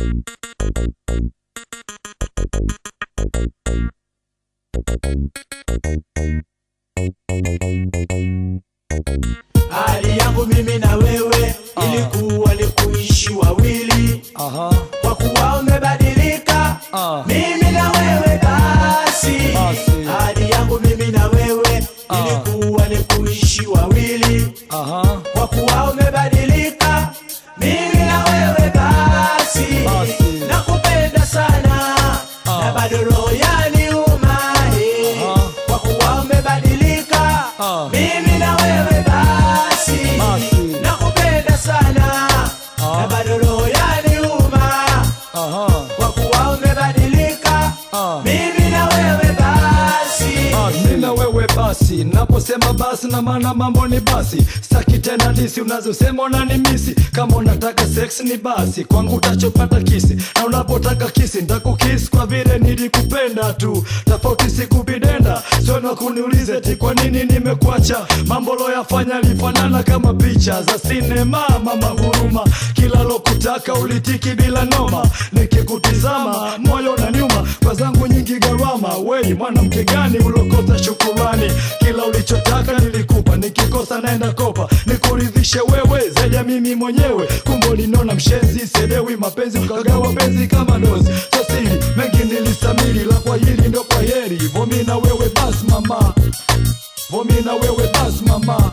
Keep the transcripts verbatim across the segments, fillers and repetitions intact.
Hali yangu mimi na wewe ilikuwa ni kuishi wawili. Aha. Kwa kuwa umebadilika, mimi na wewe basi. Hali yangu mimi na wewe ilikuwa ni kuishi wawili. Aha. Kwa kuwa umebadilika, mimi na wewe basi. Nakupenda sana na bado roho yaniuma. Kwa kuwa umebadilika, mimi na wewe basi. Nakupenda sana na bado roho yaniuma. Kwa kuwa umebadilika, mimi na wewe basi. Mimi na wewe basi, naposema basi na maana mambo ni basi. Sitaki tena disi unazosema unanimisi. Kama unataka sex ni basi, kwangu utachopata kisi. Na unapotaka kisi nitakukisi kwa vile nilikupenda tu. Tofauti sikupidenda, sio na kuniulize ti kwa nini nimekuacha. Mambo loyafanya lifanana kama picha za sinema. Mama huruma, kila lokutaka ulitiki bila noma. Nikikutizama moyo na nyuma, kwa zangu nyingi gharama. Wei mwanamke gani ulokosa shukurani? Kila ulichotaka nilikupa, nikikosa naenda kopa. Nikuridhishe wewe zaidi ya mimi mwenyewe. Kumbo linona mshenzi, sedewi mapenzi ukagawa penzi kama dozi. Sosili mengi nilisamili, la kwa hili ndo kwa heri. Vomi na wewe bas mama, vomi na wewe bas mama.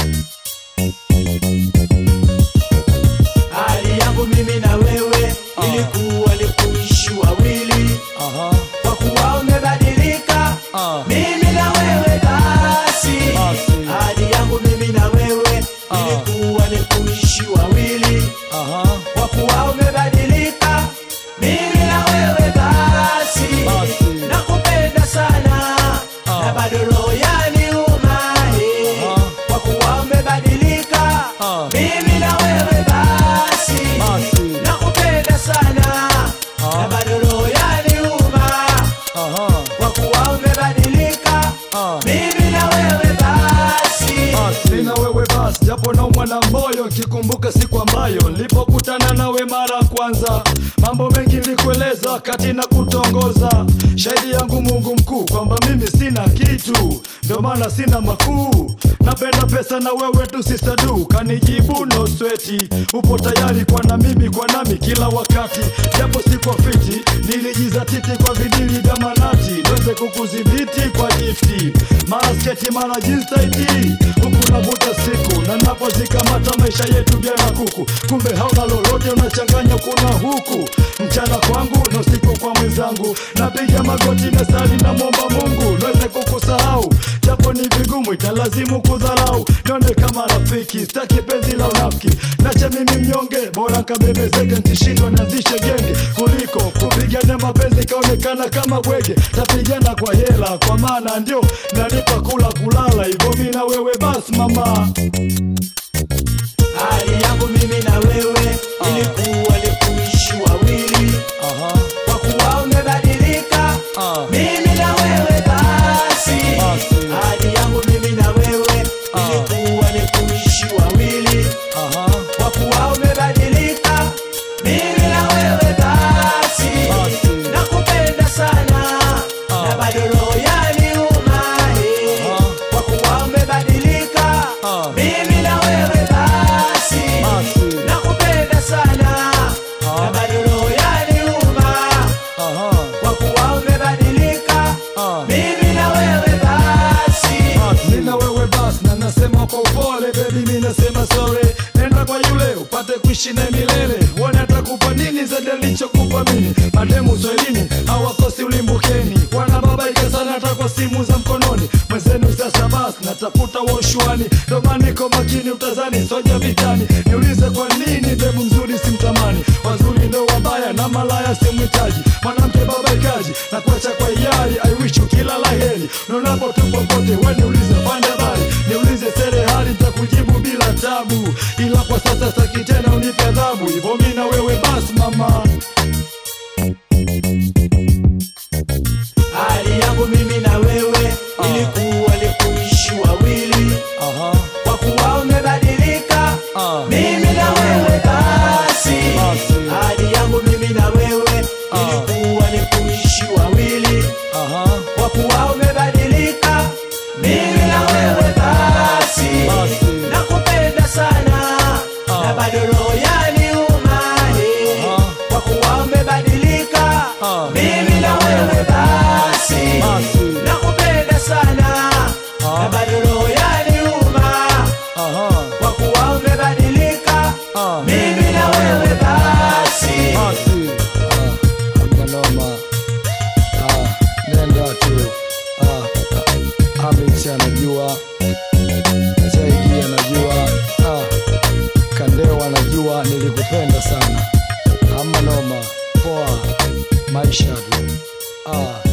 Hali yangu mimi na wewe ilikuwa ni kuishi wawili. Aha. Kwa kuwa umebadilika, mimi na wewe basi. Hali yangu mimi na wewe ilikuwa ni kuishi wawili. Aha. Kwa kuwa umebadilika, mimi na wewe basi. Nakupenda sana na bado roho yaniuma. Kwa kuwa umebadilika, mimi na wewe basi. Nakupenda sana na bado roho yaniuma. Kwa kuwa umebadilika, mimi na wewe basi. Mimi na wewe basi, japo naumwa na moyo kikumbuka siku ambayo nilipokutana nawe mara kwanza. Mambo mengi nilikueleza wakati na kutongoza. Shahidi yangu Mungu mkuu kwamba mimi sina kitu, ndio maana sina makuu. Napenda pesa na wewe tu sisadu. Kanijibu no sweati, upo tayari kwa na mimi kwa nami kila wakati. Japo siko fiti, nilijizatiti kwa vidili vya manati. Niweze kukudhibiti kwa gifti, mara sketi mara jeans tighti. Huku navuta siku na napozikamata maisha yetu bila kuku. Kumbe hauna lolote unachanganya kuna huku. Mchana kwangu na usiku kwa mwenzangu. Napiga magoti na sali na momba Mungu niweze kukusahau, japo ni vigumu italazimu kudharau. Nione kama rafiki, sitaki penzi la unafiki. Nacha mimi mnyonge, bora kabebezeke nitishindwa nianzishe genge. Kuliko kupigana mapenzi kaonekana kama bwege. Tapigana kwa hela kwa maana ndio nalipa kula kulala. Hivyo mimi na wewe basi mama. Hali yangu mimi na wewe ilikuwa ni kuishi wawili. Aha. Kwa kuwa umebadilika, mimi na wewe basi. Hali yangu mimi na wewe ilikuwa ni kuishi wawili. Aha. Kwa kuwa umebadilika, mimi na wewe basi. Nakupenda sana na bado roho yaniuma. Kwa kuwa umebadilika, mimi na wewe basi. Nakupenda sana na bado roho yaniuma. Kwa kuwa umebadilika, mimi na wewe basi. Mimi na wewe basi na nasema kwa upole baby, mimi nasema sorry. Nenda kwa yule upate kuishi na milele. Wana atakupa nini zaidi alichokupa mimi. Mademu swahilini hawakosi ulimbukeni. Wana babaika sana hata kwa simu za mkononi. Mwenzenu sasa basi natafuta washuani. Ndo maana niko makini utazani soja vitani. Niulize kwa nini demu mzuri simtamani. Wazuri ndo wabaya na malaya simhitaji. Mwanamke babaikaji na kuacha kwa hiari. I wish you kila laheri. Unapo tu popote wewe niulize pande habari. Niulize sere hali nitakujibu bila tabu. Ila kwa sasa sitaki tena unipe adhabu. Hivyo mimi na wewe basi mama. Hali yangu mimi na wewe ilikuwa ni kuishi wawili. Aha. Kwa kuwa umebadilika, mimi na wewe basi. Hali yangu mimi na maisha tu. Ah.